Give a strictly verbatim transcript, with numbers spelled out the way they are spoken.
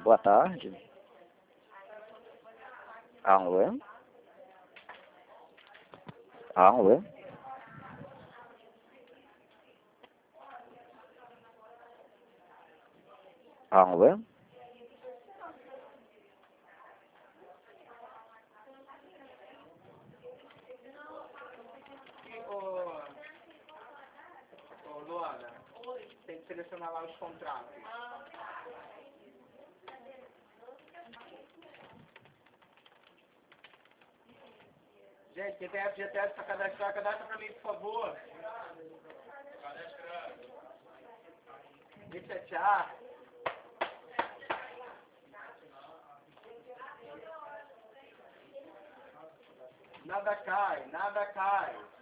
boa tarde. Alô? Alô? Alô? Ô, ô Luana, tem que selecionar lá os contratos. Gente, quem tem F G T S para cadastrar, cadastra para mim, por favor. vinte e sete A. Nada cai, nada cai.